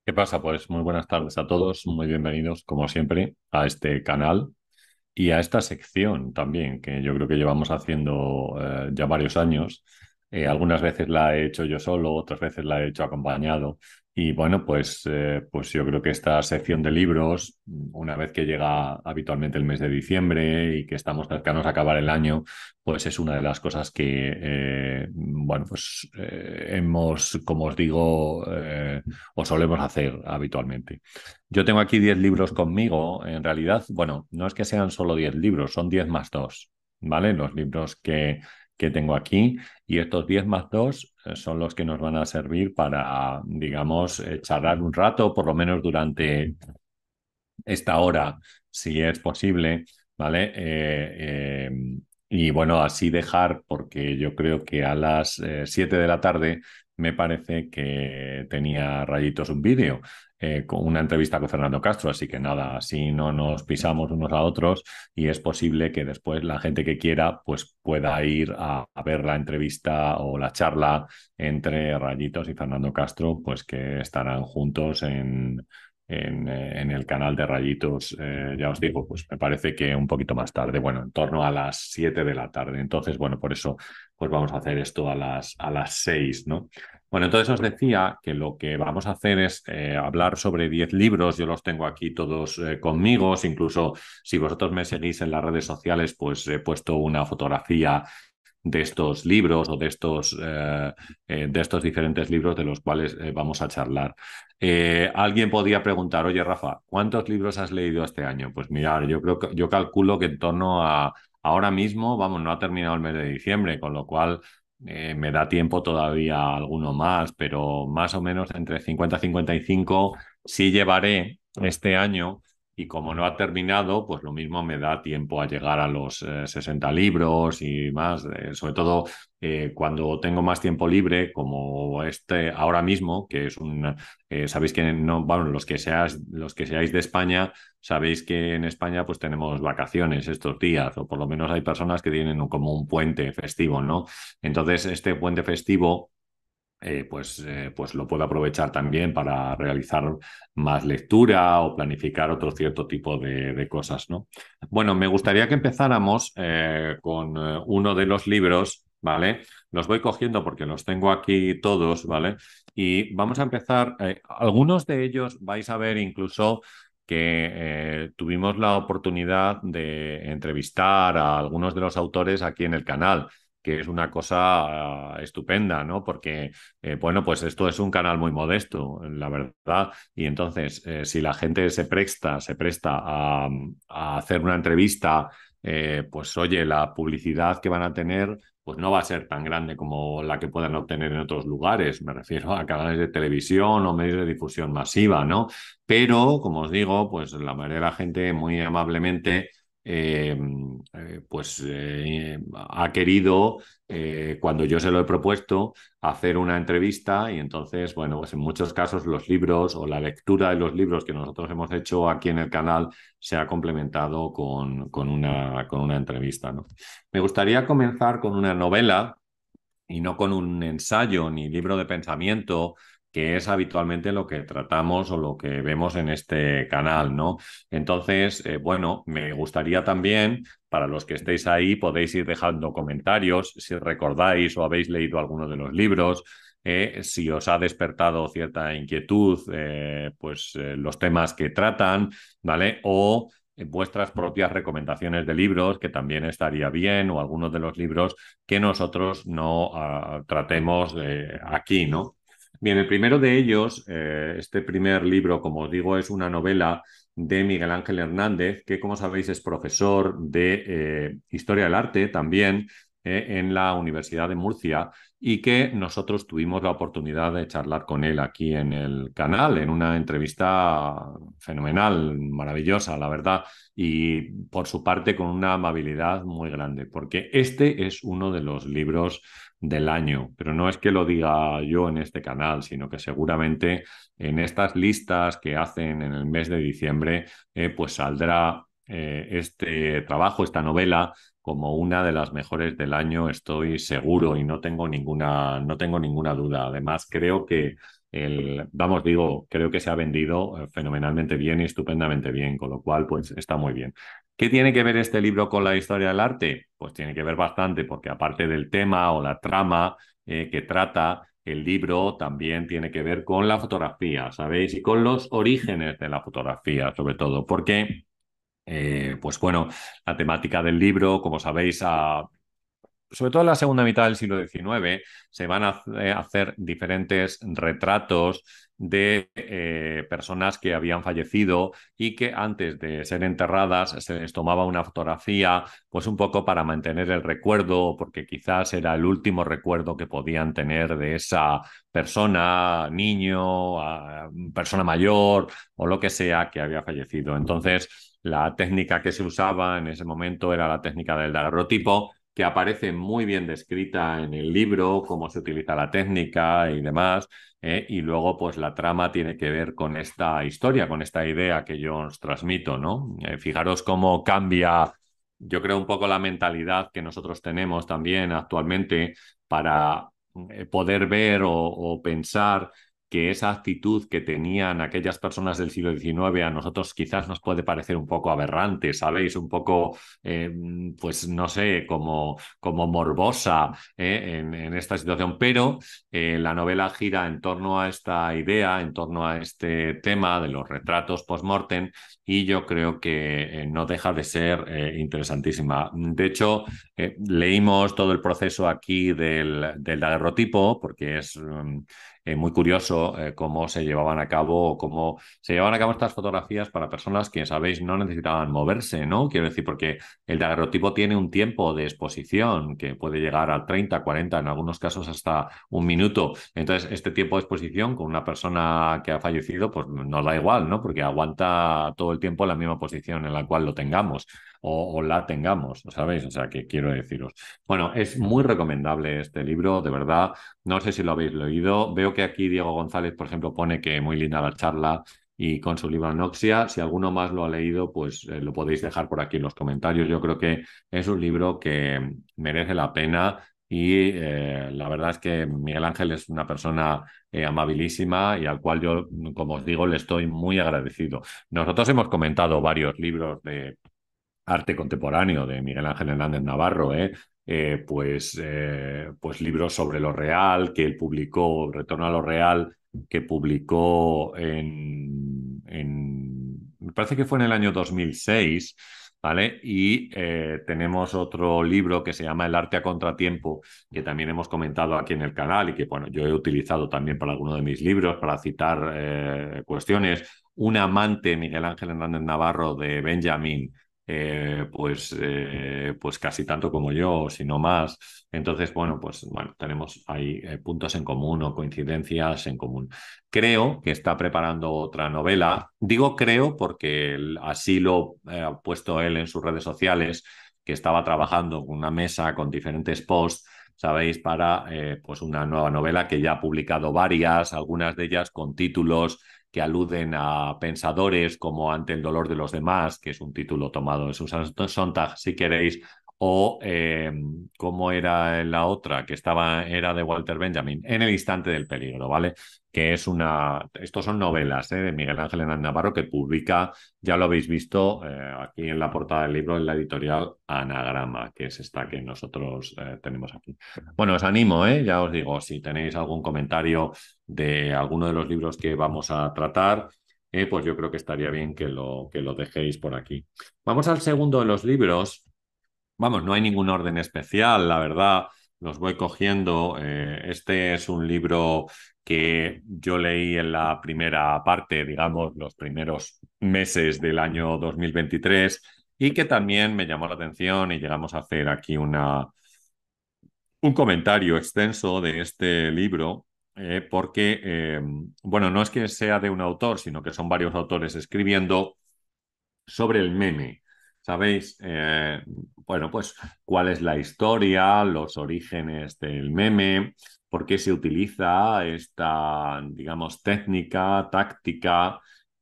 ¿Qué pasa? Pues muy buenas tardes a todos, muy bienvenidos, como siempre, a este canal y a esta sección también, que yo creo que llevamos haciendo ya varios años. Algunas veces la he hecho yo solo, otras veces la he hecho acompañado. Y bueno, pues yo creo que esta sección de libros, una vez que llega habitualmente el mes de diciembre y que estamos cercanos a acabar el año, pues es una de las cosas que, bueno, pues hemos, como os digo, o solemos hacer habitualmente. Yo tengo aquí 10 libros conmigo. En realidad, bueno, no es que sean solo 10 libros, son 10 más 2, ¿vale? Los libros que tengo aquí. Y estos 10 más 2 son los que nos van a servir para, digamos, charlar un rato, por lo menos durante esta hora, si es posible, ¿vale? Y bueno, así dejar, porque yo creo que a las 7 de la tarde me parece que tenía Rayitos un vídeo con una entrevista con Fernando Castro, así que nada, así no nos pisamos unos a otros y es posible que después la gente que quiera pues pueda ir a ver la entrevista o la charla entre Rayitos y Fernando Castro, pues que estarán juntos en el canal de Rayitos, ya os digo, pues me parece que un poquito más tarde, bueno, en torno a las 7 de la tarde. Entonces, bueno, por eso pues vamos a hacer esto a las 6, ¿no? Bueno, entonces os decía que lo que vamos a hacer es hablar sobre 10 libros. Yo los tengo aquí todos conmigo. Incluso si vosotros me seguís en las redes sociales, pues he puesto una fotografía de estos libros o de estos diferentes libros de los cuales vamos a charlar. Alguien podría preguntar, oye Rafa, ¿cuántos libros has leído este año? Pues mirar, yo creo que yo calculo que en torno a ahora mismo, vamos, no ha terminado el mes de diciembre, con lo cual me da tiempo todavía alguno más, pero más o menos entre 50 y 55 sí llevaré este año. Y como no ha terminado, pues lo mismo me da tiempo a llegar a los 60 libros y más, sobre todo cuando tengo más tiempo libre, como este ahora mismo, que es sabéis que no, bueno, los que seáis de España, sabéis que en España pues tenemos vacaciones estos días, o por lo menos hay personas que tienen como un puente festivo, ¿no? Entonces, este puente festivo pues lo puedo aprovechar también para realizar más lectura o planificar otro cierto tipo de cosas, ¿no? Bueno, me gustaría que empezáramos con uno de los libros, ¿vale? Los voy cogiendo porque los tengo aquí todos, ¿vale? Y vamos a empezar. Algunos de ellos vais a ver incluso que tuvimos la oportunidad de entrevistar a algunos de los autores aquí en el canal, que es una cosa estupenda, ¿no? Porque bueno, pues esto es un canal muy modesto, la verdad. Y entonces, si la gente se presta a hacer una entrevista, pues oye, la publicidad que van a tener, pues no va a ser tan grande como la que puedan obtener en otros lugares. Me refiero a canales de televisión o medios de difusión masiva, ¿no? Pero, como os digo, pues la mayoría de la gente muy amablemente eh, ha querido, cuando yo se lo he propuesto, hacer una entrevista y entonces, bueno, pues en muchos casos los libros o la lectura de los libros que nosotros hemos hecho aquí en el canal se ha complementado con una entrevista, ¿no? Me gustaría comenzar con una novela y no con un ensayo ni libro de pensamiento, que es habitualmente lo que tratamos o lo que vemos en este canal, ¿no? Entonces, bueno, me gustaría también, para los que estéis ahí, podéis ir dejando comentarios si recordáis o habéis leído alguno de los libros. Si os ha despertado cierta inquietud, los temas que tratan, ¿vale? O vuestras propias recomendaciones de libros, que también estaría bien, o algunos de los libros que nosotros no tratemos aquí, ¿no? Bien, el primero de ellos, este primer libro, como os digo, es una novela de Miguel Ángel Hernández, que como sabéis es profesor de Historia del Arte también en la Universidad de Murcia y que nosotros tuvimos la oportunidad de charlar con él aquí en el canal, en una entrevista fenomenal, maravillosa, la verdad, y por su parte con una amabilidad muy grande, porque este es uno de los libros del año, pero no es que lo diga yo en este canal, sino que seguramente en estas listas que hacen en el mes de diciembre, pues saldrá este trabajo, esta novela, como una de las mejores del año, estoy seguro y no tengo ninguna duda. Además, creo que creo que se ha vendido fenomenalmente bien y estupendamente bien, con lo cual, pues está muy bien. ¿Qué tiene que ver este libro con la historia del arte? Pues tiene que ver bastante, porque aparte del tema o la trama que trata, el libro también tiene que ver con la fotografía, ¿sabéis? Y con los orígenes de la fotografía, sobre todo, porque, pues bueno, la temática del libro, como sabéis, sobre todo en la segunda mitad del siglo XIX, se van a hacer diferentes retratos de personas que habían fallecido y que antes de ser enterradas se les tomaba una fotografía, pues un poco para mantener el recuerdo, porque quizás era el último recuerdo que podían tener de esa persona, niño, persona mayor o lo que sea que había fallecido. Entonces, la técnica que se usaba en ese momento era la técnica del daguerrotipo, que aparece muy bien descrita en el libro, cómo se utiliza la técnica y demás. Y luego, pues la trama tiene que ver con esta historia, con esta idea que yo os transmito, ¿no? Fijaros cómo cambia, yo creo, un poco la mentalidad que nosotros tenemos también actualmente para poder ver o pensar que esa actitud que tenían aquellas personas del siglo XIX a nosotros quizás nos puede parecer un poco aberrante, ¿sabéis? Un poco eh, pues no sé, como morbosa en esta situación, pero la novela gira en torno a esta idea, en torno a este tema de los retratos post-mortem y yo creo que no deja de ser interesantísima. De hecho, leímos todo el proceso aquí del daguerrotipo porque es muy curioso cómo se llevaban a cabo, cómo se llevaban a cabo estas fotografías para personas que, sabéis, no necesitaban moverse, ¿no? Quiero decir, porque el daguerrotipo tiene un tiempo de exposición que puede llegar a 30, 40, en algunos casos hasta un minuto. Entonces, este tiempo de exposición con una persona que ha fallecido, pues nos da igual, ¿no? Porque aguanta todo el tiempo en la misma posición en la cual lo tengamos o la tengamos, ¿sabéis? O sea, que quiero deciros. Bueno, es muy recomendable este libro, de verdad. No sé si lo habéis leído. Veo que aquí Diego González, por ejemplo, pone que muy linda la charla y con su libro Anoxia. Si alguno más lo ha leído, pues lo podéis dejar por aquí en los comentarios. Yo creo que es un libro que merece la pena y la verdad es que Miguel Ángel es una persona amabilísima y al cual yo, como os digo, le estoy muy agradecido. Nosotros hemos comentado varios libros de arte contemporáneo de Miguel Ángel Hernández Navarro, pues libros sobre lo real que él publicó, Retorno a lo Real, que publicó me parece que fue en el año 2006, ¿vale? Y tenemos otro libro que se llama El arte a contratiempo, que también hemos comentado aquí en el canal y que, bueno, yo he utilizado también para alguno de mis libros para citar cuestiones. Un amante, Miguel Ángel Hernández Navarro, de Benjamin, pues casi tanto como yo, si no más. Entonces, bueno, tenemos ahí puntos en común o coincidencias en común. Creo que está preparando otra novela. Digo creo porque así lo ha puesto él en sus redes sociales, que estaba trabajando con una mesa con diferentes posts, sabéis, para pues una nueva novela que ya ha publicado varias, algunas de ellas con títulos que aluden a pensadores como Ante el dolor de los demás, que es un título tomado de Susan Sontag, si queréis, o cómo era la otra, que era de Walter Benjamin, En el instante del peligro, ¿vale? Que es estos son novelas de Miguel Ángel Hernández Navarro que publica, ya lo habéis visto aquí en la portada del libro, en la editorial Anagrama, que es esta que nosotros tenemos aquí. Bueno, os animo, ya os digo, si tenéis algún comentario de alguno de los libros que vamos a tratar, pues yo creo que estaría bien que lo dejéis por aquí. Vamos al segundo de los libros. Vamos, no hay ningún orden especial, la verdad, los voy cogiendo. Este es un libro que yo leí en la primera parte, digamos, los primeros meses del año 2023 y que también me llamó la atención y llegamos a hacer aquí un comentario extenso de este libro, porque, bueno, no es que sea de un autor, sino que son varios autores escribiendo sobre el meme. ¿Sabéis? Bueno, pues cuál es la historia, los orígenes del meme, por qué se utiliza esta, digamos, técnica, táctica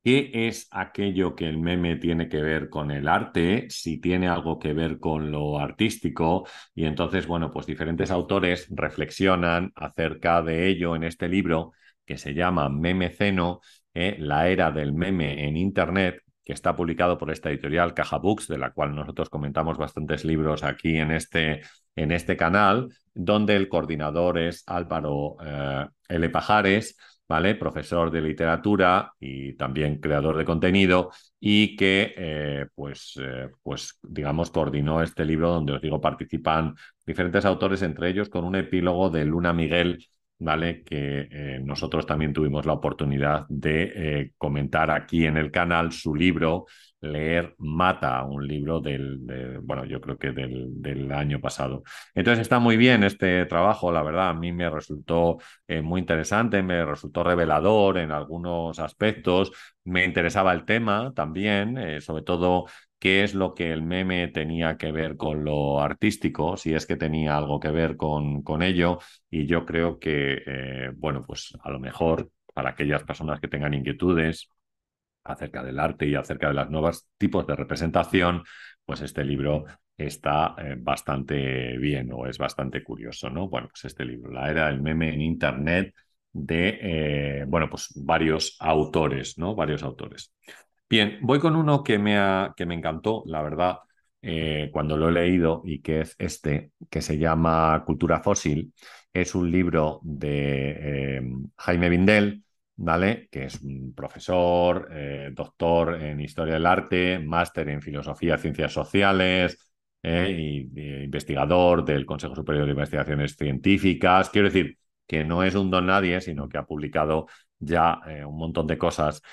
¿Qué es aquello que el meme tiene que ver con el arte? Si tiene algo que ver con lo artístico. Y entonces, bueno, pues diferentes autores reflexionan acerca de ello en este libro que se llama Memeceno, la era del meme en Internet, que está publicado por esta editorial Caja Books, de la cual nosotros comentamos bastantes libros aquí en este canal, donde el coordinador es Álvaro L. Pajares, ¿vale? Profesor de literatura y también creador de contenido y que, pues, digamos, coordinó este libro donde os digo, participan diferentes autores, entre ellos con un epílogo de Luna Miguel, ¿vale? Que nosotros también tuvimos la oportunidad de comentar aquí en el canal su libro, Leer Mata, un libro bueno, yo creo que del año pasado. Entonces está muy bien este trabajo, la verdad, a mí me resultó muy interesante, me resultó revelador en algunos aspectos, me interesaba el tema también, sobre todo qué es lo que el meme tenía que ver con lo artístico, si es que tenía algo que ver con ello, y yo creo que, bueno, pues a lo mejor para aquellas personas que tengan inquietudes acerca del arte y acerca de los nuevos tipos de representación, pues este libro está bastante bien o es bastante curioso, ¿no? Bueno, pues este libro, La era del meme en Internet, de, bueno, pues varios autores, ¿no? Varios autores. Bien, voy con uno que me encantó, la verdad, cuando lo he leído y que es este, que se llama Cultura Fósil. Es un libro de Jaime Bindel, ¿vale? Que es un profesor, doctor en Historia del Arte, máster en Filosofía, Ciencias Sociales y investigador del Consejo Superior de Investigaciones Científicas. Quiero decir que no es un don nadie, sino que ha publicado ya un montón de cosas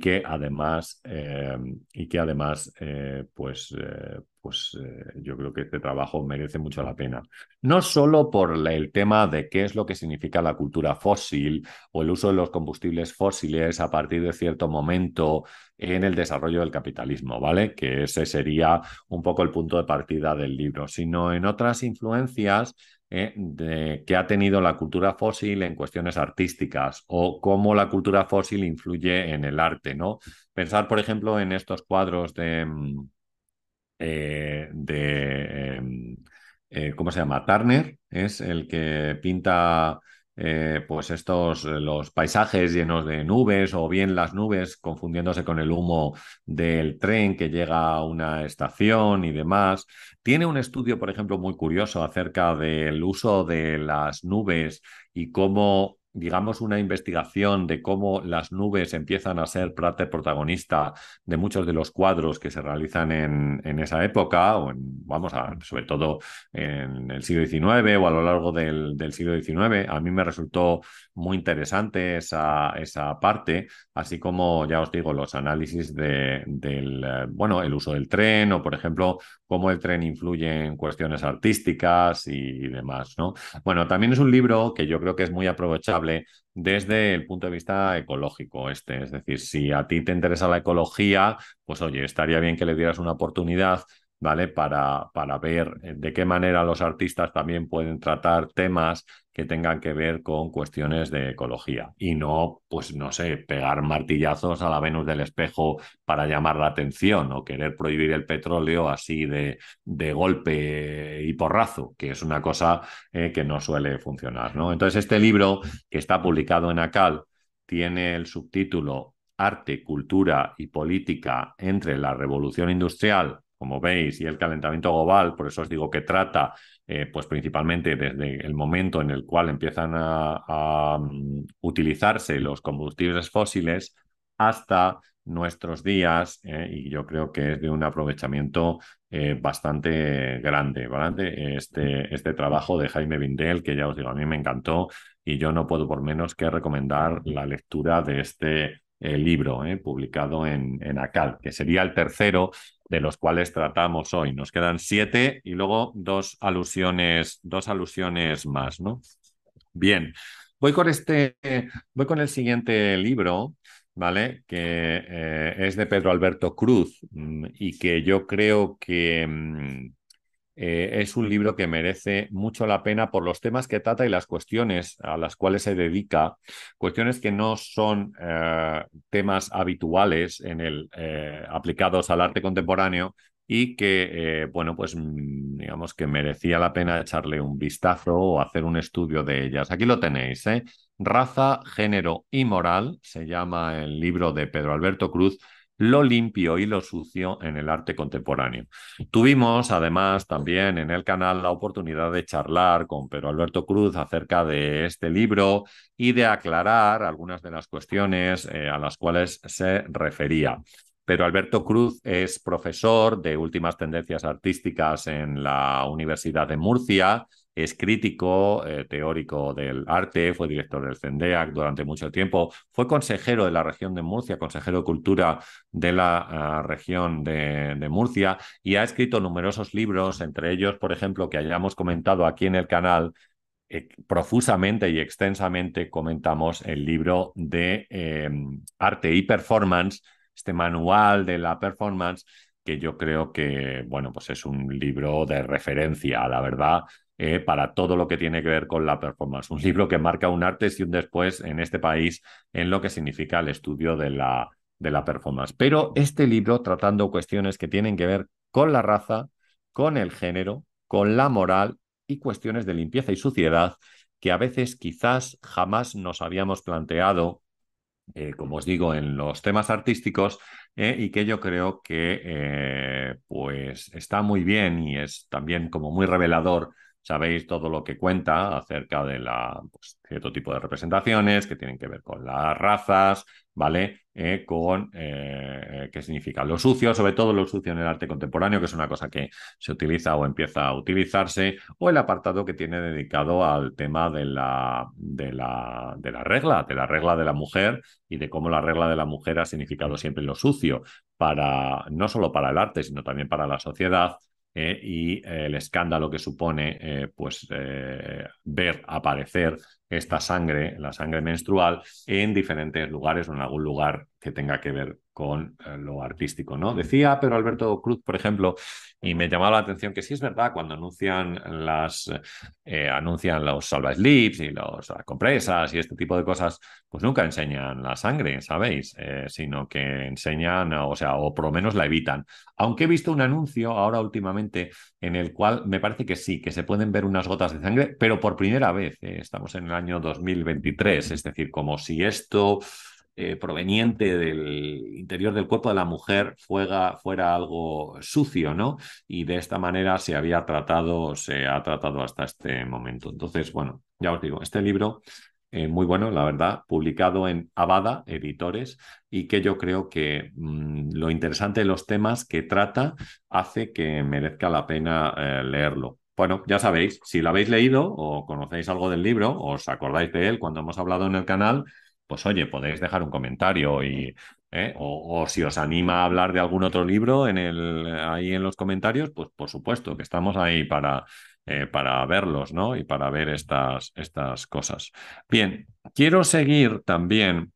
y que además yo creo que este trabajo merece mucho la pena. No solo por el tema de qué es lo que significa la cultura fósil o el uso de los combustibles fósiles a partir de cierto momento en el desarrollo del capitalismo, ¿vale? Que ese sería un poco el punto de partida del libro, sino en otras influencias que ha tenido la cultura fósil en cuestiones artísticas o cómo la cultura fósil influye en el arte, ¿no? Pensar, por ejemplo, en estos cuadros ¿cómo se llama? Turner es el que pinta pues los paisajes llenos de nubes o bien las nubes confundiéndose con el humo del tren que llega a una estación y demás. Tiene un estudio, por ejemplo, muy curioso acerca del uso de las nubes y cómo, digamos, una investigación de cómo las nubes empiezan a ser parte protagonista de muchos de los cuadros que se realizan en esa época, sobre todo en el siglo XIX o a lo largo del siglo XIX. A mí me resultó muy interesante esa parte, así como, ya os digo, los análisis bueno, el uso del tren o, por ejemplo, cómo el tren influye en cuestiones artísticas y demás, ¿no? Bueno, también es un libro que yo creo que es muy aprovechable desde el punto de vista ecológico, es decir, si a ti te interesa la ecología, pues oye, estaría bien que le dieras una oportunidad, ¿vale? Para ver de qué manera los artistas también pueden tratar temas que tengan que ver con cuestiones de ecología y no, pues no sé, pegar martillazos a la Venus del espejo para llamar la atención o querer prohibir el petróleo así de golpe y porrazo, que es una cosa que no suele funcionar, ¿no? Entonces, este libro que está publicado en ACAL tiene el subtítulo Arte, Cultura y Política entre la Revolución Industrial, como veis, y el calentamiento global. Por eso os digo que trata pues principalmente desde el momento en el cual empiezan a utilizarse los combustibles fósiles hasta nuestros días, y yo creo que es de un aprovechamiento bastante grande, ¿vale? Este trabajo de Jaime Bindel, que ya os digo, a mí me encantó y yo no puedo por menos que recomendar la lectura de este libro publicado en ACAL, que sería el tercero de los cuales tratamos hoy. Nos quedan 7 y luego dos alusiones más, ¿no? Bien, voy con el siguiente libro, ¿vale? Que es de Pedro Alberto Cruz y que yo creo que es un libro que merece mucho la pena por los temas que trata y las cuestiones a las cuales se dedica, cuestiones que no son temas habituales aplicados al arte contemporáneo y que, bueno, pues digamos que merecía la pena echarle un vistazo o hacer un estudio de ellas. Aquí lo tenéis, ¿eh? Raza, género y moral, se llama el libro de Pedro Alberto Cruz, lo limpio y lo sucio en el arte contemporáneo. Tuvimos además también en el canal la oportunidad de charlar con Pedro Alberto Cruz acerca de este libro y de aclarar algunas de las cuestiones a las cuales se refería. Pedro Alberto Cruz es profesor de últimas tendencias artísticas en la Universidad de Murcia, es crítico teórico del arte, fue director del CENDEAC durante mucho tiempo, fue consejero de la región de Murcia, consejero de Cultura de la región de Murcia y ha escrito numerosos libros, entre ellos, por ejemplo, que hayamos comentado aquí en el canal, profusamente y extensamente comentamos el libro de arte y performance, este manual de la performance, que yo creo que, bueno, pues es un libro de referencia, la verdad, para todo lo que tiene que ver con la performance. Un libro que marca un antes y un después en este país en lo que significa el estudio de la performance. Pero este libro tratando cuestiones que tienen que ver con la raza, con el género, con la moral y cuestiones de limpieza y suciedad que a veces quizás jamás nos habíamos planteado, como os digo, en los temas artísticos y que yo creo que pues está muy bien y es también como muy revelador. Sabéis todo lo que cuenta acerca de pues, cierto tipo de representaciones que tienen que ver con las razas, ¿vale? Con qué significa lo sucio, sobre todo lo sucio en el arte contemporáneo, que es una cosa que se utiliza o empieza a utilizarse, o el apartado que tiene dedicado al tema de la regla de la mujer y de cómo la regla de la mujer ha significado siempre lo sucio, no solo para el arte, sino también para la sociedad. Y el escándalo que supone pues ver aparecer esta sangre, la sangre menstrual, en diferentes lugares o en algún lugar que tenga que ver con lo artístico, ¿no? Decía Pedro Alberto Cruz, por ejemplo, y me llamaba la atención que sí es verdad, cuando anuncian los salva-slips y las compresas y este tipo de cosas, pues nunca enseñan la sangre, ¿sabéis? Sino que enseñan, o sea, o por lo menos la evitan. Aunque he visto un anuncio ahora últimamente en el cual me parece que sí, que se pueden ver unas gotas de sangre, pero por primera vez. Estamos en el año 2023, es decir, como si esto proveniente del interior del cuerpo de la mujer fuera algo sucio, ¿no? Y de esta manera se ha tratado hasta este momento. Entonces, bueno, ya os digo, este libro muy bueno, la verdad, publicado en Abada Editores y que yo creo que lo interesante de los temas que trata hace que merezca la pena leerlo. Bueno, ya sabéis, si lo habéis leído o conocéis algo del libro, o os acordáis de él cuando hemos hablado en el canal, pues oye, podéis dejar un comentario o si os anima a hablar de algún otro libro ahí en los comentarios, pues por supuesto que estamos ahí para verlos, ¿no? Y para ver estas cosas. Bien, quiero seguir también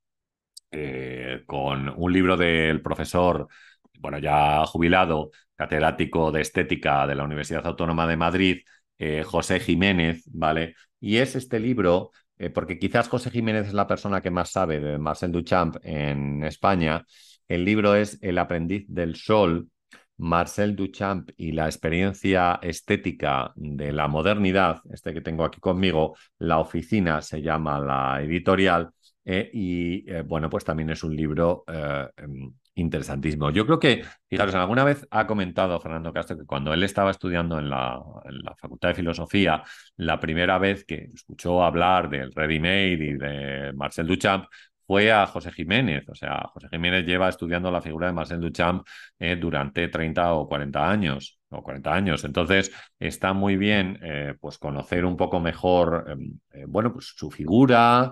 con un libro del profesor, bueno, ya jubilado, catedrático de estética de la Universidad Autónoma de Madrid, José Jiménez, ¿vale? Y es este libro, porque quizás José Jiménez es la persona que más sabe de Marcel Duchamp en España. El libro es El aprendiz del sol, Marcel Duchamp y la experiencia estética de la modernidad, este que tengo aquí conmigo, La Oficina se llama la editorial, bueno, pues también es un libro interesantísimo. Yo creo que, fijaros, alguna vez ha comentado Fernando Castro que cuando él estaba estudiando en la Facultad de Filosofía, la primera vez que escuchó hablar del ready-made y de Marcel Duchamp fue a José Jiménez. O sea, José Jiménez lleva estudiando la figura de Marcel Duchamp durante 30 o 40 años. O 40 años. Entonces, está muy bien pues conocer un poco mejor bueno, pues su figura,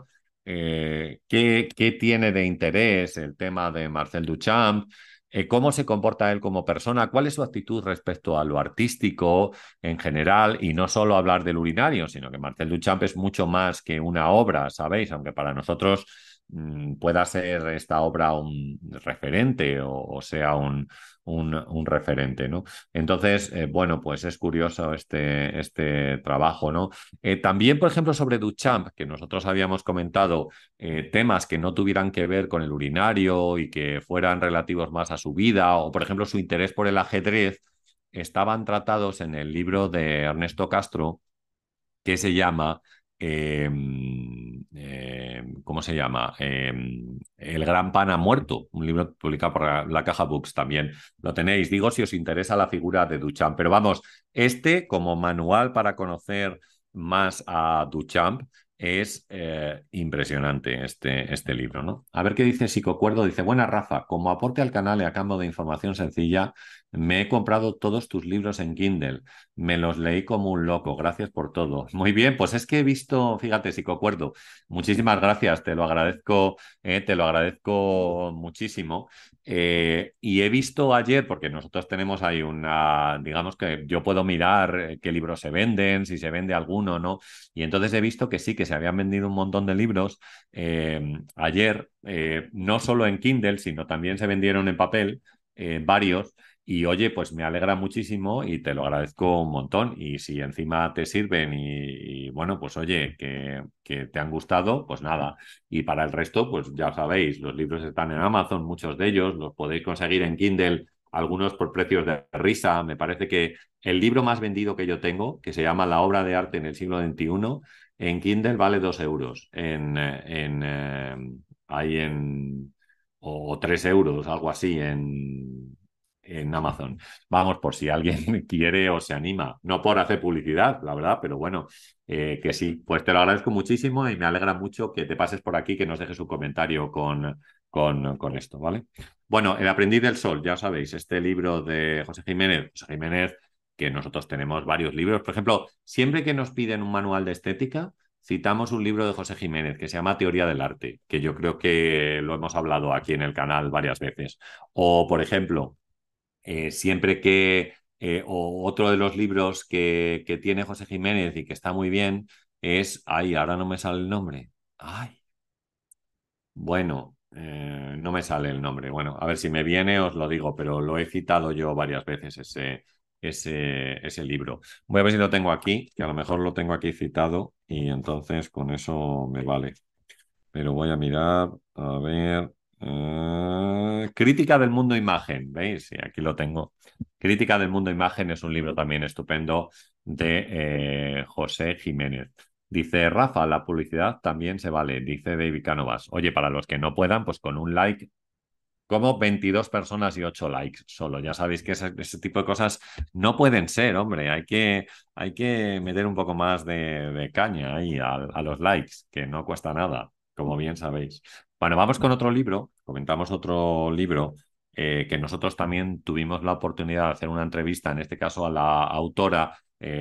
qué tiene de interés el tema de Marcel Duchamp, cómo se comporta él como persona, cuál es su actitud respecto a lo artístico en general y no solo hablar del urinario, sino que Marcel Duchamp es mucho más que una obra, ¿sabéis? Aunque para nosotros pueda ser esta obra un referente o sea un referente, ¿no? Entonces, bueno, pues es curioso este trabajo, ¿no? También, por ejemplo, sobre Duchamp, que nosotros habíamos comentado temas que no tuvieran que ver con el urinario y que fueran relativos más a su vida, o por ejemplo su interés por el ajedrez, estaban tratados en el libro de Ernesto Castro que se llama, ¿cómo se llama? El Gran Pan ha muerto, un libro publicado por la Caja Books también. Lo tenéis, digo, si os interesa la figura de Duchamp. Pero vamos, este como manual para conocer más a Duchamp es impresionante este libro, ¿no? A ver qué dice Psicocuerdo. Dice, buena Rafa, como aporte al canal y a cambio de información sencilla, me he comprado todos tus libros en Kindle. Me los leí como un loco, gracias por todo. Muy bien, pues es que he visto, fíjate, Psicocuerdo, muchísimas gracias, te lo agradezco muchísimo. Y he visto ayer, porque nosotros tenemos ahí digamos que yo puedo mirar qué libros se venden, si se vende alguno, ¿no? Y entonces he visto que sí, que se habían vendido un montón de libros ayer, no solo en Kindle, sino también se vendieron en papel, varios. Y oye, pues me alegra muchísimo y te lo agradezco un montón. Y si encima te sirven bueno, pues oye, que te han gustado, pues nada. Y para el resto, pues ya sabéis, los libros están en Amazon, muchos de ellos, los podéis conseguir en Kindle, algunos por precios de risa. Me parece que el libro más vendido que yo tengo, que se llama La obra de arte en el siglo XXI, en Kindle vale 2 euros. Ahí en o 3 euros, algo así, en Amazon. Vamos, por si alguien quiere o se anima. No por hacer publicidad, la verdad, pero bueno, que sí. Pues te lo agradezco muchísimo y me alegra mucho que te pases por aquí, que nos dejes un comentario con esto, ¿vale? Bueno, El aprendiz del sol, ya sabéis, este libro de José Jiménez. José Jiménez, que nosotros tenemos varios libros. Por ejemplo, siempre que nos piden un manual de estética, citamos un libro de José Jiménez que se llama Teoría del arte, que yo creo que lo hemos hablado aquí en el canal varias veces. O, por ejemplo, siempre que, o otro de los libros que tiene José Jiménez y que está muy bien es, ay, ahora no me sale el nombre. Ay, bueno, no me sale el nombre. Bueno, a ver si me viene, os lo digo, pero lo he citado yo varias veces ese libro. Voy a ver si lo tengo aquí, que a lo mejor lo tengo aquí citado y entonces con eso me vale. Pero voy a mirar, a ver. Crítica del mundo imagen, ¿veis? Sí, aquí lo tengo. Crítica del mundo imagen es un libro también estupendo de José Jiménez. Dice Rafa, la publicidad también se vale, dice David Cánovas. Oye, para los que no puedan, pues con un like, como 22 personas y 8 likes solo. Ya sabéis que ese tipo de cosas no pueden ser, hombre. Hay que meter un poco más de caña ahí a los likes, que no cuesta nada, como bien sabéis. Bueno, vamos con otro libro. Comentamos otro libro que nosotros también tuvimos la oportunidad de hacer una entrevista, en este caso a la autora,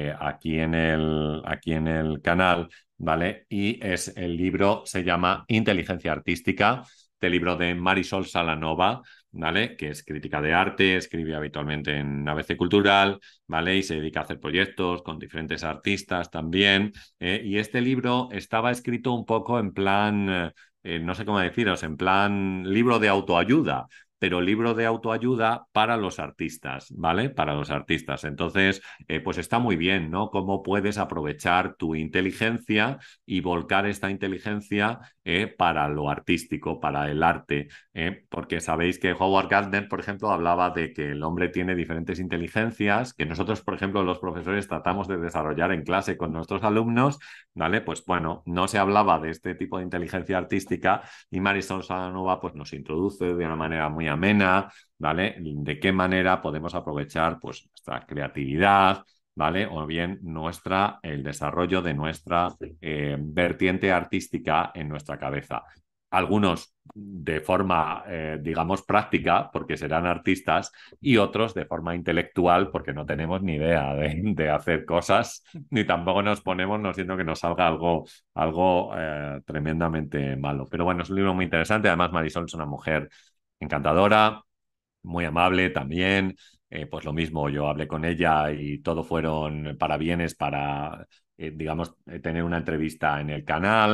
aquí en el canal, ¿vale? Y el libro se llama Inteligencia Artística, este libro de Marisol Salanova, ¿vale? Que es crítica de arte, escribe habitualmente en ABC Cultural, ¿vale? Y se dedica a hacer proyectos con diferentes artistas también. Y este libro estaba escrito un poco en plan, no sé cómo deciros, en plan libro de autoayuda, pero libro de autoayuda para los artistas, ¿vale? Para los artistas. Entonces, pues está muy bien, ¿no? Cómo puedes aprovechar tu inteligencia y volcar esta inteligencia para lo artístico, para el arte, porque sabéis que Howard Gardner, por ejemplo, hablaba de que el hombre tiene diferentes inteligencias, que nosotros, por ejemplo, los profesores tratamos de desarrollar en clase con nuestros alumnos, ¿vale? Pues bueno, no se hablaba de este tipo de inteligencia artística y Marisol Salanova pues nos introduce de una manera muy amena, ¿vale? De qué manera podemos aprovechar pues nuestra creatividad, ¿vale? O bien el desarrollo de nuestra vertiente artística en nuestra cabeza. Algunos de forma, digamos, práctica, porque serán artistas, y otros de forma intelectual, porque no tenemos ni idea de hacer cosas, ni tampoco nos ponemos, no siendo que nos salga algo tremendamente malo. Pero bueno, es un libro muy interesante. Además, Marisol es una mujer encantadora, muy amable también. Pues lo mismo, yo hablé con ella y todo fueron parabienes para, digamos, tener una entrevista en el canal.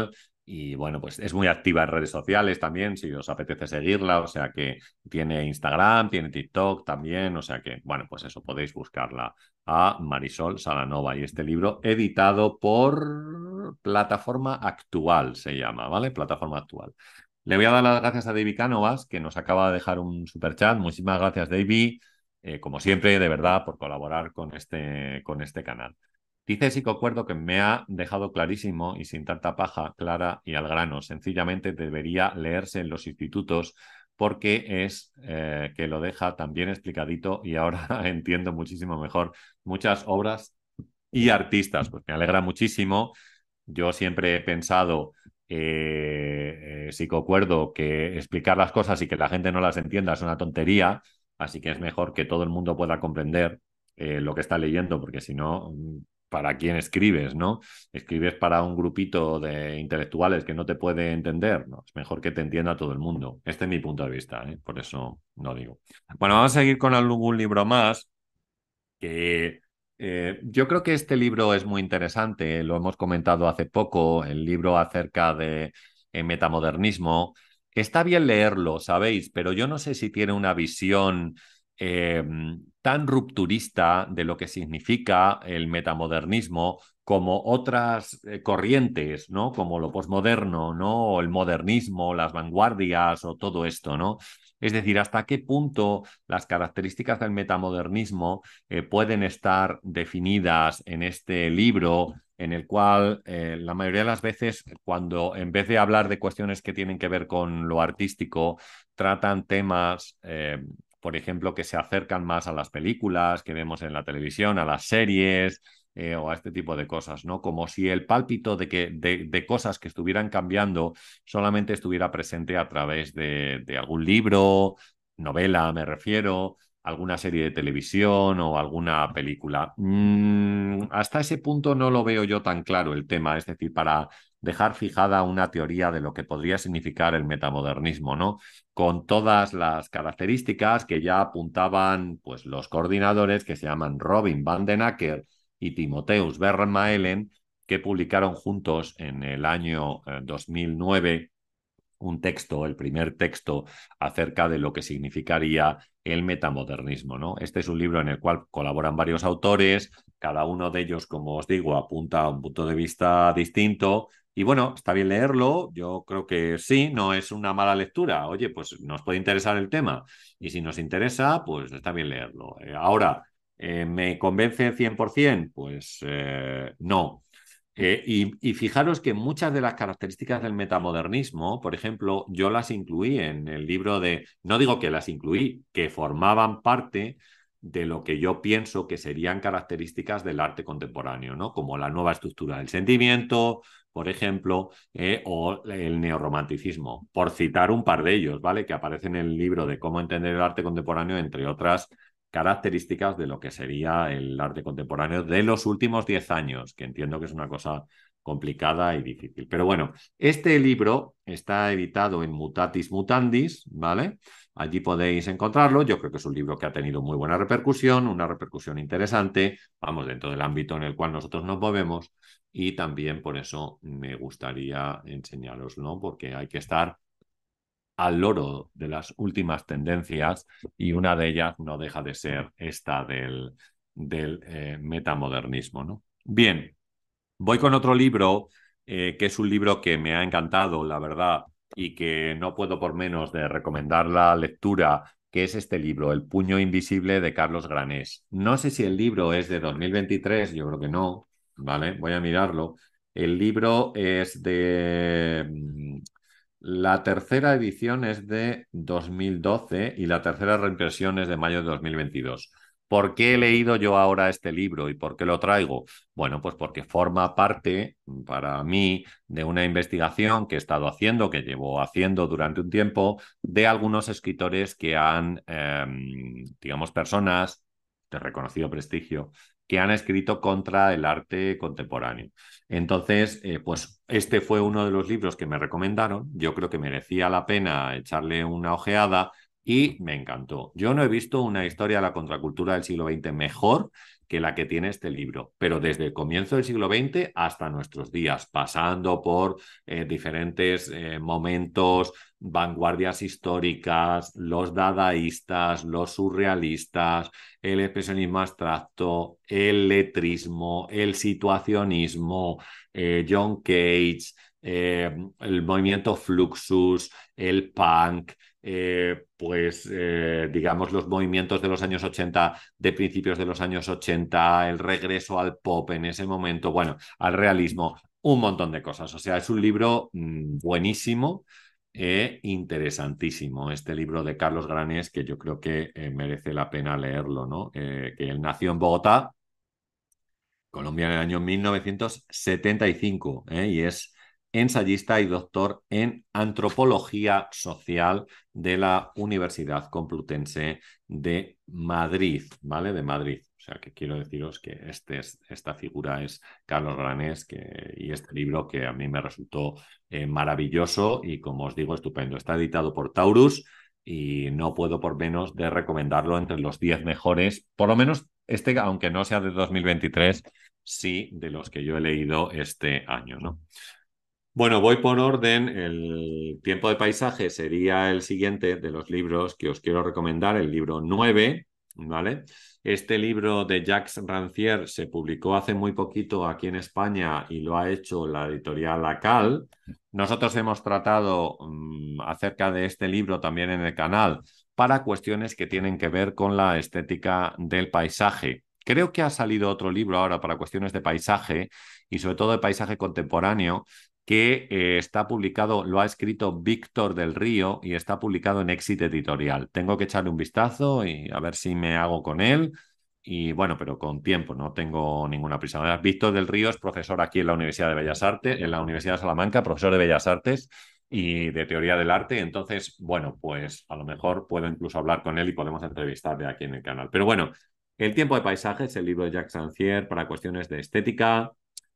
Y bueno, pues es muy activa en redes sociales también, si os apetece seguirla, o sea que tiene Instagram, tiene TikTok también, o sea que, bueno, pues eso, podéis buscarla a Marisol Salanova. Y este libro editado por Plataforma Actual se llama, ¿vale? Plataforma Actual. Le voy a dar las gracias a David Cánovas, que nos acaba de dejar un super chat. Muchísimas gracias, David, como siempre, de verdad, por colaborar con este canal. Dice Psicocuerdo que me ha dejado clarísimo y sin tanta paja, clara y al grano. Sencillamente debería leerse en los institutos porque es que lo deja tan bien explicadito y ahora entiendo muchísimo mejor muchas obras y artistas. Pues me alegra muchísimo. Yo siempre he pensado, Psicocuerdo, que explicar las cosas y que la gente no las entienda es una tontería, así que es mejor que todo el mundo pueda comprender lo que está leyendo, porque si no, ¿para quién escribes, no? ¿Escribes para un grupito de intelectuales que no te puede entender? No, es mejor que te entienda todo el mundo. Este es mi punto de vista, ¿eh? Por eso no digo. Bueno, vamos a seguir con algún libro más que yo creo que este libro es muy interesante, lo hemos comentado hace poco, el libro acerca de metamodernismo. Está bien leerlo, ¿sabéis? Pero yo no sé si tiene una visión eh, tan rupturista de lo que significa el metamodernismo como otras corrientes, ¿no? Como lo posmoderno, ¿no? O el modernismo, las vanguardias o todo esto, ¿no? Es decir, hasta qué punto las características del metamodernismo pueden estar definidas en este libro, en el cual la mayoría de las veces, cuando en vez de hablar de cuestiones que tienen que ver con lo artístico, tratan temas, por ejemplo, que se acercan más a las películas que vemos en la televisión, a las series. O a este tipo de cosas, ¿no? Como si el pálpito de cosas que estuvieran cambiando solamente estuviera presente a través de algún libro, novela, me refiero, alguna serie de televisión o alguna película. Hasta ese punto no lo veo yo tan claro el tema, es decir, para dejar fijada una teoría de lo que podría significar el metamodernismo, ¿no? Con todas las características que ya apuntaban pues, los coordinadores que se llaman Robin van den Acker y Timotheus Vermaelen, que publicaron juntos en el año 2009 un texto, el primer texto acerca de lo que significaría el metamodernismo, ¿no? Este es un libro en el cual colaboran varios autores, cada uno de ellos, como os digo, apunta a un punto de vista distinto. Y bueno, está bien leerlo, yo creo que sí, no es una mala lectura. Oye, pues nos puede interesar el tema y si nos interesa, pues está bien leerlo. Ahora, ¿me convence 100%? Pues no. Y fijaros que muchas de las características del metamodernismo, por ejemplo, yo las incluí en el libro de, no digo que las incluí, que formaban parte de lo que yo pienso que serían características del arte contemporáneo, ¿no? Como la nueva estructura del sentimiento, por ejemplo, o el neorromanticismo, por citar un par de ellos, ¿vale? Que aparecen en el libro de cómo entender el arte contemporáneo, entre otras características de lo que sería el arte contemporáneo de los últimos 10 años, que entiendo que es una cosa complicada y difícil. Pero bueno, este libro está editado en Mutatis Mutandis, ¿vale? Allí podéis encontrarlo. Yo creo que es un libro que ha tenido muy buena repercusión, una repercusión interesante, vamos, dentro del ámbito en el cual nosotros nos movemos y también por eso me gustaría enseñaroslo, porque hay que estar al loro de las últimas tendencias y una de ellas no deja de ser esta del metamodernismo, ¿no? Bien, voy con otro libro que es un libro que me ha encantado, la verdad, y que no puedo por menos de recomendar la lectura, que es este libro, El puño invisible de Carlos Granés. No sé si el libro es de 2023, yo creo que no, ¿vale? Voy a mirarlo. El libro es la tercera edición es de 2012 y la tercera reimpresión es de mayo de 2022. ¿Por qué he leído yo ahora este libro y por qué lo traigo? Bueno, pues porque forma parte para mí de una investigación que he estado haciendo, que llevo haciendo durante un tiempo, de algunos escritores que han, digamos, personas de reconocido prestigio, que han escrito contra el arte contemporáneo. Entonces, pues este fue uno de los libros que me recomendaron. Yo creo que merecía la pena echarle una ojeada y me encantó. Yo no he visto una historia de la contracultura del siglo XX mejor que la que tiene este libro, pero desde el comienzo del siglo XX hasta nuestros días, pasando por diferentes momentos, vanguardias históricas, los dadaístas, los surrealistas, el expresionismo abstracto, el letrismo, el situacionismo, John Cage, el movimiento Fluxus, el punk, digamos los movimientos de los años 80, de principios de los años 80, el regreso al pop en ese momento, bueno, al realismo, un montón de cosas. O sea, es un libro buenísimo e interesantísimo. Este libro de Carlos Granés, que yo creo que merece la pena leerlo, ¿no? Que él nació en Bogotá, Colombia, en el año 1975, y es ensayista y doctor en antropología social de la Universidad Complutense de Madrid, ¿vale? De Madrid. O sea, que quiero deciros que esta figura es Carlos Granés y este libro que a mí me resultó maravilloso y, como os digo, estupendo. Está editado por Taurus y no puedo por menos de recomendarlo entre los 10 mejores, por lo menos este, aunque no sea de 2023, sí de los que yo he leído este año, ¿no? Bueno, voy por orden. El tiempo de paisaje sería el siguiente de los libros que os quiero recomendar, el libro 9, ¿vale? Este libro de Jacques Rancière se publicó hace muy poquito aquí en España y lo ha hecho la editorial Acal. Nosotros hemos tratado acerca de este libro también en el canal para cuestiones que tienen que ver con la estética del paisaje. Creo que ha salido otro libro ahora para cuestiones de paisaje y sobre todo de paisaje contemporáneo que está publicado, lo ha escrito Víctor del Río y está publicado en Exit Editorial. Tengo que echarle un vistazo y a ver si me hago con él. Y bueno, pero con tiempo, no tengo ninguna prisa. Víctor del Río es profesor aquí en la Universidad de Bellas Artes, en la Universidad de Salamanca, profesor de Bellas Artes y de Teoría del Arte. Entonces, bueno, pues a lo mejor puedo incluso hablar con él y podemos entrevistarle aquí en el canal. Pero bueno, El tiempo de paisajes, el libro de Jacques Rancière para cuestiones de estética,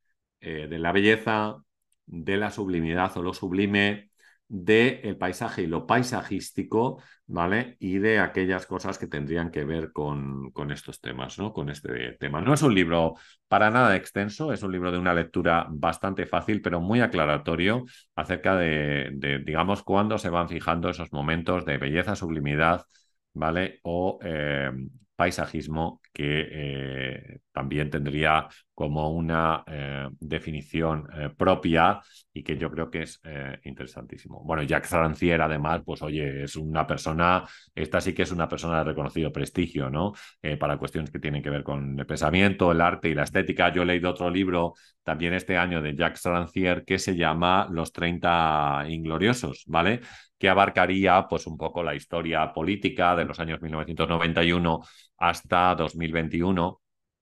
de la belleza, de la sublimidad o lo sublime, del paisaje y lo paisajístico, ¿vale? Y de aquellas cosas que tendrían que ver con estos temas, ¿no? Con este tema. No es un libro para nada extenso, es un libro de una lectura bastante fácil, pero muy aclaratorio acerca digamos, cuándo se van fijando esos momentos de belleza, sublimidad, ¿vale? O paisajismo que también tendría como una definición propia y que yo creo que es interesantísimo. Bueno, Jacques Rancière, además, pues oye, es una persona, esta sí que es una persona de reconocido prestigio, ¿no? Para cuestiones que tienen que ver con el pensamiento, el arte y la estética. Yo he leído otro libro también este año de Jacques Rancière que se llama Los 30 Ingloriosos, ¿vale? Que abarcaría pues un poco la historia política de los años 1991 hasta 2021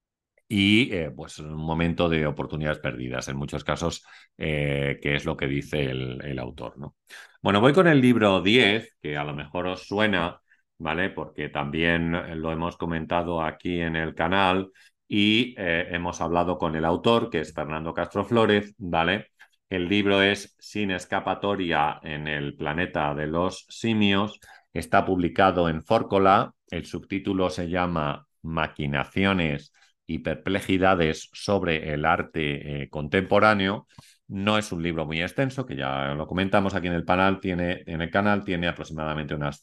y pues un momento de oportunidades perdidas, en muchos casos, que es lo que dice el autor, ¿no? Bueno, voy con el libro 10, que a lo mejor os suena, ¿vale? Porque también lo hemos comentado aquí en el canal y hemos hablado con el autor, que es Fernando Castro Flórez, ¿vale? El libro es Sin escapatoria en el planeta de los simios, está publicado en Fórcola, el subtítulo se llama Maquinaciones y perplejidades sobre el arte contemporáneo. No es un libro muy extenso, que ya lo comentamos aquí en el canal, tiene aproximadamente unas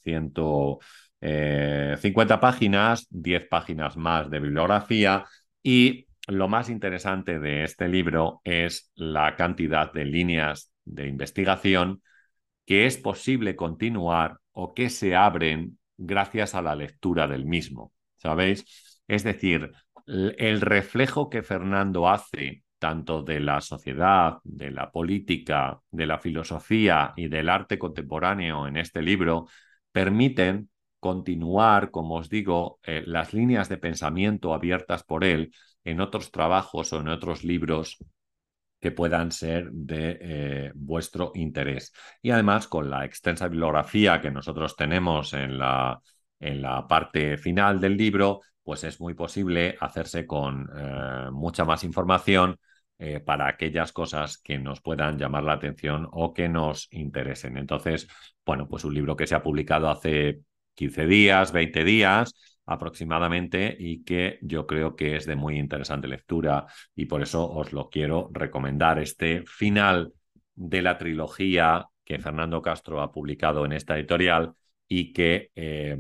150 páginas, 10 páginas más de bibliografía y lo más interesante de este libro es la cantidad de líneas de investigación que es posible continuar o que se abren gracias a la lectura del mismo, ¿sabéis? Es decir, el reflejo que Fernando hace tanto de la sociedad, de la política, de la filosofía y del arte contemporáneo en este libro, permiten continuar, como os digo, las líneas de pensamiento abiertas por él en otros trabajos o en otros libros que puedan ser de vuestro interés. Y además, con la extensa bibliografía que nosotros tenemos en la parte final del libro, pues es muy posible hacerse con mucha más información para aquellas cosas que nos puedan llamar la atención o que nos interesen. Entonces, bueno, pues un libro que se ha publicado hace 15 días, 20 días, aproximadamente y que yo creo que es de muy interesante lectura y por eso os lo quiero recomendar. Este final de la trilogía que Fernando Castro ha publicado en esta editorial y que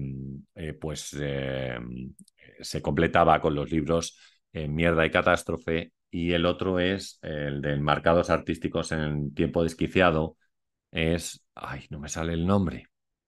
se completaba con los libros Mierda y Catástrofe, y el otro es el de Enmarcados Artísticos en Tiempo Desquiciado, es, ay, no me sale el nombre,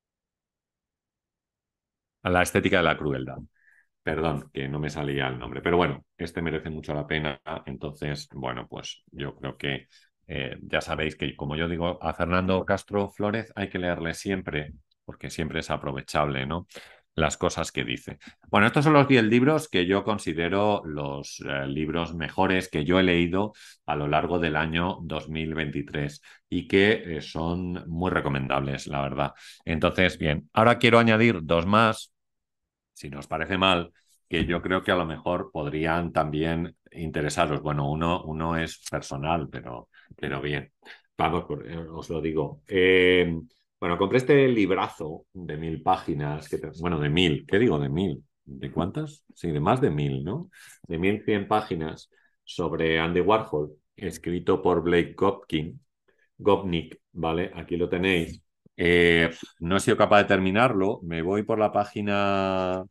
La estética de la crueldad. Perdón, que no me salía el nombre, pero bueno, este merece mucho la pena. Entonces, bueno, pues yo creo que ya sabéis que, como yo digo, a Fernando Castro Flórez hay que leerle siempre, porque siempre es aprovechable, ¿no? Las cosas que dice. Bueno, estos son los 10 libros que yo considero los libros mejores que yo he leído a lo largo del año 2023 y que son muy recomendables, la verdad. Entonces, bien, ahora quiero añadir dos más si nos parece mal, que yo creo que a lo mejor podrían también interesaros. Bueno, uno es personal, pero bien. Vamos, os lo digo. Bueno, compré este librazo de 1000 páginas, bueno, de 1000, ¿qué digo? De 1000. ¿De cuántas? Sí, de más de 1000, ¿no? De 1100 páginas sobre Andy Warhol, escrito por Blake Gopnik, ¿vale? Aquí lo tenéis. No he sido capaz de terminarlo. Me voy por la página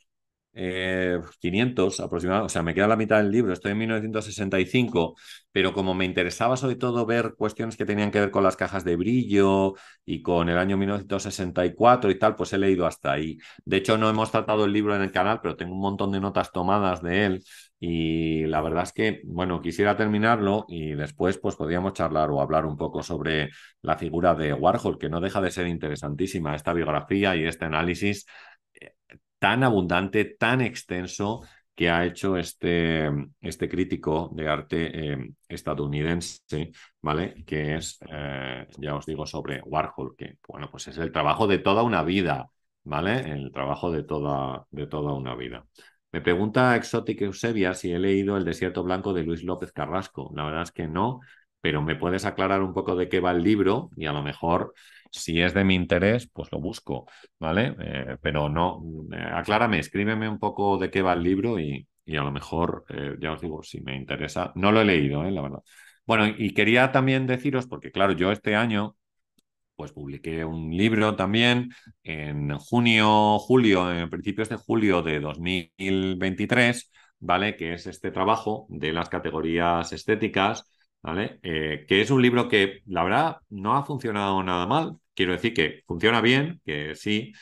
500 aproximadamente, o sea, me queda la mitad del libro, estoy en 1965, pero como me interesaba sobre todo ver cuestiones que tenían que ver con las cajas de brillo y con el año 1964 y tal, pues he leído hasta ahí. De hecho, no hemos tratado el libro en el canal, pero tengo un montón de notas tomadas de él y la verdad es que, bueno, quisiera terminarlo y después pues podríamos charlar o hablar un poco sobre la figura de Warhol, que no deja de ser interesantísima esta biografía y este análisis tan abundante, tan extenso que ha hecho este crítico de arte estadounidense, ¿vale? Que es, ya os digo, sobre Warhol, que, bueno, pues es el trabajo de toda una vida, ¿vale? El trabajo de toda una vida. Me pregunta Exotic Eusebia si he leído El desierto blanco de Luis López Carrasco. La verdad es que no, pero me puedes aclarar un poco de qué va el libro y a lo mejor, si es de mi interés, pues lo busco. ¿Vale? Pero no, aclárame, escríbeme un poco de qué va el libro y a lo mejor, ya os digo, si me interesa. No lo he leído, la verdad. Bueno, y quería también deciros, porque claro, yo este año, pues publiqué un libro también en junio, julio, en principios de julio de 2023, ¿vale? Que es este trabajo de las categorías estéticas, ¿vale? Que es un libro que, la verdad, no ha funcionado nada mal. Quiero decir que funciona bien, que sí,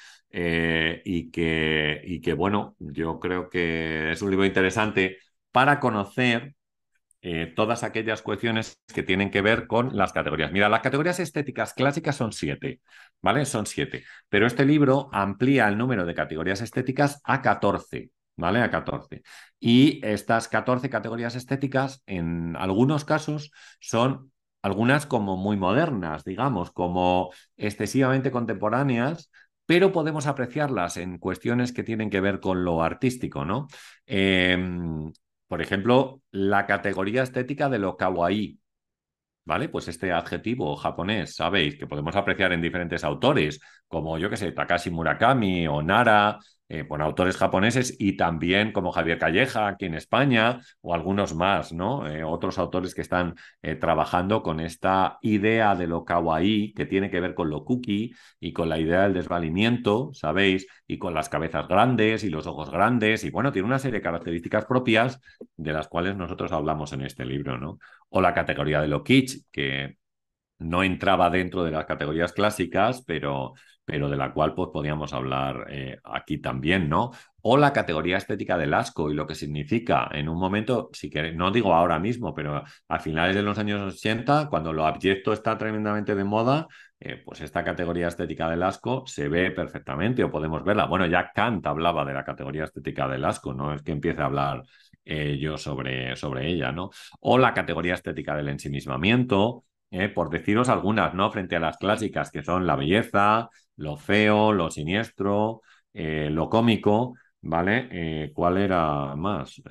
y que, bueno, yo creo que es un libro interesante para conocer todas aquellas cuestiones que tienen que ver con las categorías. Mira, las categorías estéticas clásicas son 7, ¿vale? Son 7, pero este libro amplía el número de categorías estéticas a 14. ¿Vale? A 14. Y estas 14 categorías estéticas, en algunos casos, son algunas como muy modernas, digamos, como excesivamente contemporáneas, pero podemos apreciarlas en cuestiones que tienen que ver con lo artístico, ¿no? Eh, por ejemplo, la categoría estética de lo kawaii, ¿vale? Pues este adjetivo japonés, sabéis, que podemos apreciar en diferentes autores, como yo que sé, Takashi Murakami o Nara, bueno, autores japoneses y también como Javier Calleja aquí en España o algunos más, ¿no? Otros autores que están trabajando con esta idea de lo kawaii que tiene que ver con lo cookie y con la idea del desvalimiento, ¿sabéis? Y con las cabezas grandes y los ojos grandes y bueno, tiene una serie de características propias de las cuales nosotros hablamos en este libro, ¿no? O la categoría de lo kitsch, que no entraba dentro de las categorías clásicas, pero de la cual pues, podíamos hablar aquí también, ¿no? O la categoría estética del asco y lo que significa en un momento, si queréis, no digo ahora mismo, pero a finales de los años 80, cuando lo abyecto está tremendamente de moda, pues esta categoría estética del asco se ve perfectamente o podemos verla. Bueno, ya Kant hablaba de la categoría estética del asco, no es que empiece a hablar yo sobre ella, ¿no? O la categoría estética del ensimismamiento, por deciros algunas, ¿no? Frente a las clásicas que son la belleza, lo feo, lo siniestro, lo cómico, ¿vale? ¿Cuál era más?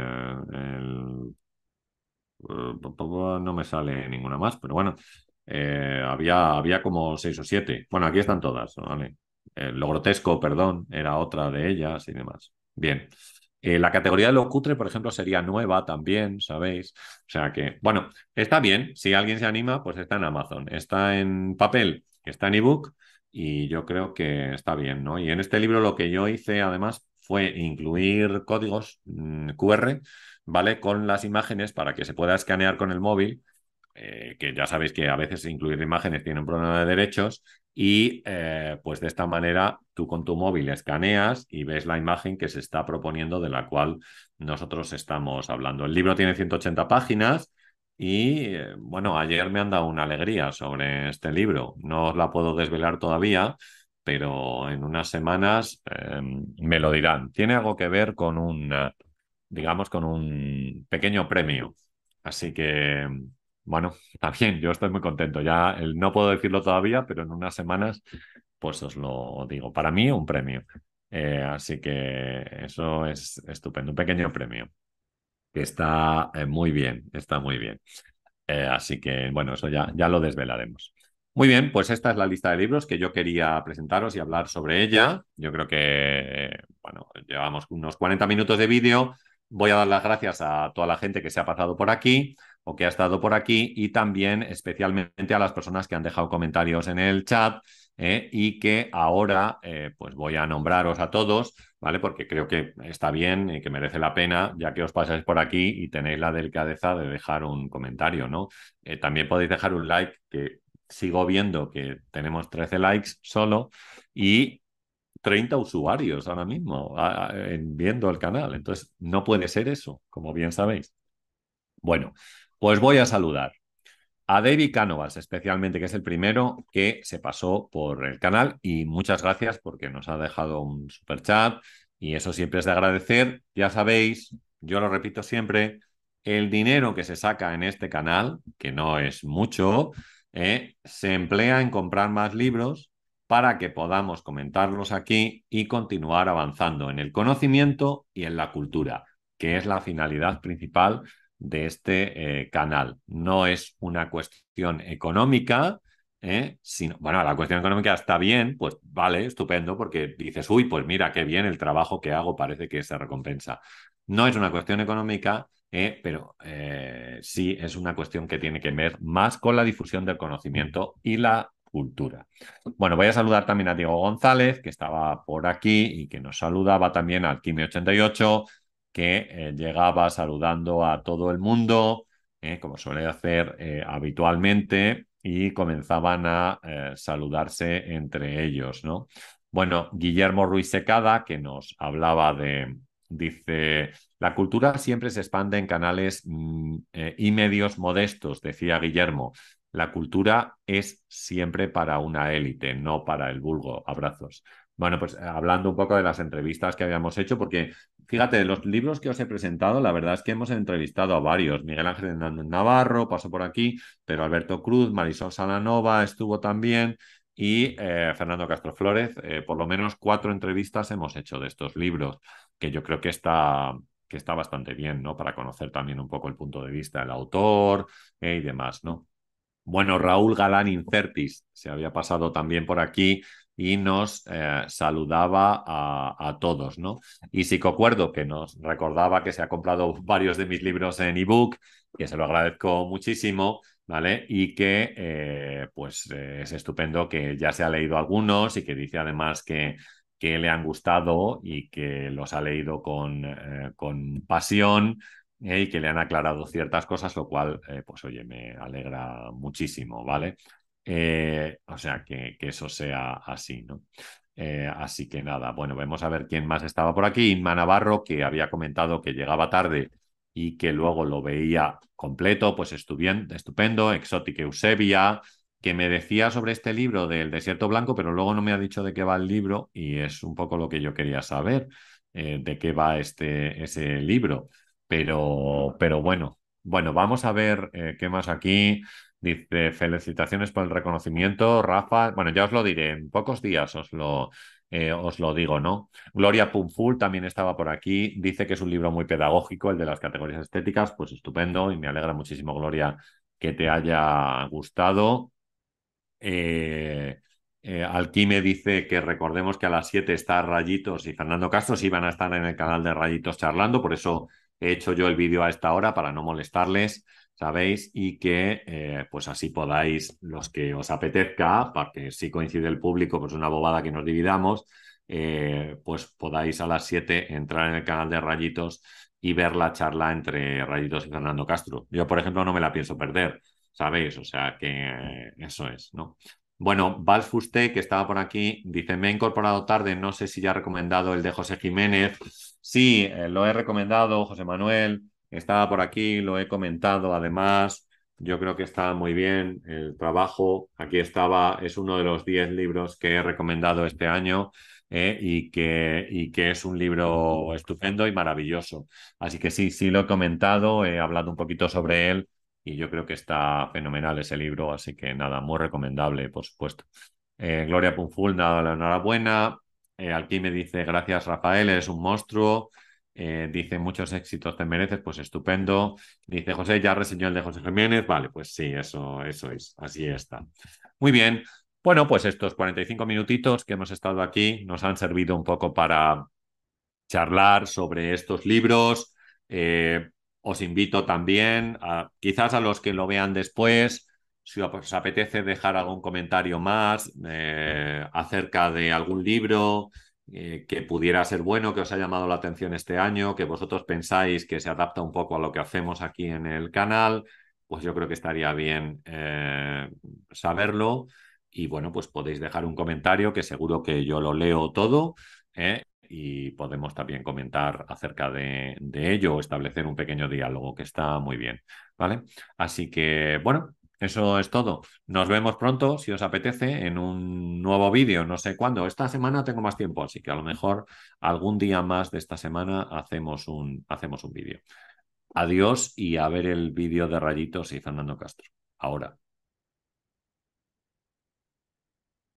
No me sale ninguna más, pero bueno, había como 6 o 7. Bueno, aquí están todas, ¿vale? Lo grotesco, perdón, era otra de ellas y demás. Bien. La categoría de lo cutre, por ejemplo, sería nueva también, ¿sabéis? O sea que, bueno, está bien. Si alguien se anima, pues está en Amazon. Está en papel, está en ebook y yo creo que está bien, ¿no? Y en este libro lo que yo hice, además, fue incluir códigos QR, ¿vale? Con las imágenes para que se pueda escanear con el móvil, que ya sabéis que a veces incluir imágenes tiene un problema de derechos y pues de esta manera tú con tu móvil escaneas y ves la imagen que se está proponiendo de la cual nosotros estamos hablando. El libro tiene 180 páginas y bueno, ayer me han dado una alegría sobre este libro. No os la puedo desvelar todavía, pero en unas semanas me lo dirán. Tiene algo que ver con digamos, con un pequeño premio. Así que, bueno, también yo estoy muy contento. Ya no puedo decirlo todavía, pero en unas semanas, pues os lo digo. Para mí, un premio. Así que eso es estupendo. Un pequeño premio que está muy bien, está muy bien. Así que, bueno, eso ya lo desvelaremos. Muy bien, pues esta es la lista de libros que yo quería presentaros y hablar sobre ella. Yo creo que, bueno, llevamos unos 40 minutos de vídeo. Voy a dar las gracias a toda la gente que se ha pasado por aquí o que ha estado por aquí y también especialmente a las personas que han dejado comentarios en el chat y que ahora pues voy a nombraros a todos, ¿vale? Porque creo que está bien y que merece la pena, ya que os pasáis por aquí y tenéis la delicadeza de dejar un comentario, ¿no? También podéis dejar un like, que sigo viendo que tenemos 13 likes solo y 30 usuarios ahora mismo viendo el canal. Entonces, no puede ser eso, como bien sabéis. Bueno, pues voy a saludar a David Cánovas, especialmente, que es el primero que se pasó por el canal y muchas gracias porque nos ha dejado un super chat y eso siempre es de agradecer. Ya sabéis, yo lo repito siempre, el dinero que se saca en este canal, que no es mucho, se emplea en comprar más libros para que podamos comentarlos aquí y continuar avanzando en el conocimiento y en la cultura, que es la finalidad principal de este canal. No es una cuestión económica, sino, bueno, la cuestión económica está bien, pues vale, estupendo, porque dices, uy, pues mira, qué bien el trabajo que hago, parece que se recompensa. No es una cuestión económica, pero sí es una cuestión que tiene que ver más con la difusión del conocimiento y la cultura. Bueno, voy a saludar también a Diego González, que estaba por aquí y que nos saludaba también al Kimi88, que llegaba saludando a todo el mundo, como suele hacer habitualmente, y comenzaban a saludarse entre ellos, ¿no? Bueno, Guillermo Ruiz Secada, que nos hablaba dice, la cultura siempre se expande en canales y medios modestos, decía Guillermo. La cultura es siempre para una élite, no para el vulgo. Abrazos. Bueno, pues hablando un poco de las entrevistas que habíamos hecho, porque fíjate, de los libros que os he presentado, la verdad es que hemos entrevistado a varios. Miguel Ángel Hernández Navarro pasó por aquí, pero Alberto Cruz, Marisol Salanova estuvo también y Fernando Castro Flórez. Por lo menos 4 entrevistas hemos hecho de estos libros, que yo creo que está bastante bien, ¿no? Para conocer también un poco el punto de vista del autor y demás, ¿no? Bueno, Raúl Galán Incertis se había pasado también por aquí y nos saludaba a todos, ¿no? Y Psicocuerdo, que nos recordaba que se ha comprado varios de mis libros en ebook, que se lo agradezco muchísimo, ¿vale? Y que pues es estupendo que ya se ha leído algunos y que dice además que le han gustado y que los ha leído con pasión y que le han aclarado ciertas cosas, lo cual, pues oye, me alegra muchísimo, ¿vale? O sea, que eso sea así, ¿no? Así que nada, bueno, vamos a ver quién más estaba por aquí. Inma Navarro, que había comentado que llegaba tarde y que luego lo veía completo, pues estupendo. Exótica Eusebia, que me decía sobre este libro del Desierto Blanco, pero luego no me ha dicho de qué va el libro y es un poco lo que yo quería saber, de qué va ese libro. Pero bueno, bueno, vamos a ver qué más aquí. Dice, felicitaciones por el reconocimiento, Rafa. Bueno, ya os lo diré, en pocos días os lo digo, ¿no? Gloria Punful también estaba por aquí. Dice que es un libro muy pedagógico, el de las categorías estéticas. Pues estupendo y me alegra muchísimo, Gloria, que te haya gustado. Eh, Alquime dice que recordemos que a las 7 está Rayitos y Fernando Castro, sí van a estar en el canal de Rayitos charlando, por eso he hecho yo el vídeo a esta hora para no molestarles, ¿sabéis? Y que pues así podáis, los que os apetezca, para que si coincide el público, pues una bobada que nos dividamos, pues podáis a las 7 entrar en el canal de Rayitos y ver la charla entre Rayitos y Fernando Castro. Yo, por ejemplo, no me la pienso perder, ¿sabéis? O sea que eso es, ¿no? Bueno, Val Fuste, que estaba por aquí, dice, me he incorporado tarde, no sé si ya ha recomendado el de José Jiménez. Sí, lo he recomendado, José Manuel, estaba por aquí, lo he comentado además. Yo creo que está muy bien el trabajo. Aquí estaba, es uno de los 10 libros que he recomendado este año, y que es un libro estupendo y maravilloso. Así que sí, sí lo he comentado, he hablado un poquito sobre él y yo creo que está fenomenal ese libro, así que nada, muy recomendable, por supuesto. Gloria Punful, nada, la enhorabuena. Aquí me dice, gracias Rafael, eres un monstruo. Dice, muchos éxitos te mereces, pues estupendo. Dice, José, ya reseñó el de José Jiménez. Vale, pues sí, eso es, así está. Muy bien. Bueno, pues estos 45 minutitos que hemos estado aquí nos han servido un poco para charlar sobre estos libros. Eh, Os invito también, quizás a los que lo vean después, si os apetece dejar algún comentario más acerca de algún libro que pudiera ser bueno, que os ha llamado la atención este año, que vosotros pensáis que se adapta un poco a lo que hacemos aquí en el canal, pues yo creo que estaría bien saberlo. Y bueno, pues podéis dejar un comentario que seguro que yo lo leo todo. Y podemos también comentar acerca de ello o establecer un pequeño diálogo que está muy bien, ¿vale? Así que, bueno, eso es todo. Nos vemos pronto, si os apetece, en un nuevo vídeo, no sé cuándo. Esta semana tengo más tiempo, así que a lo mejor algún día más de esta semana hacemos un vídeo. Adiós y a ver el vídeo de Rayitos y Fernando Castro. Ahora.